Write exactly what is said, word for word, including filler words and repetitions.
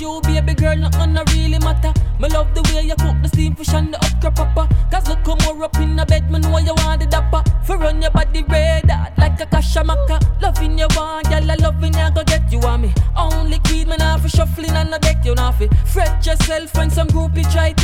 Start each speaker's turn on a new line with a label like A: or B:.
A: you, baby girl, nothing no really matter. Me love the way you cook the steam fish and the okra pepper. Cause look how more up in the bed, me know you want the dapper. For run your body red hot like a kashamaka. Loving you want, girl, I loving you, go get you on me. Only queen, me not for shuffling and no deck you not fi. Fret yourself when some groupie try to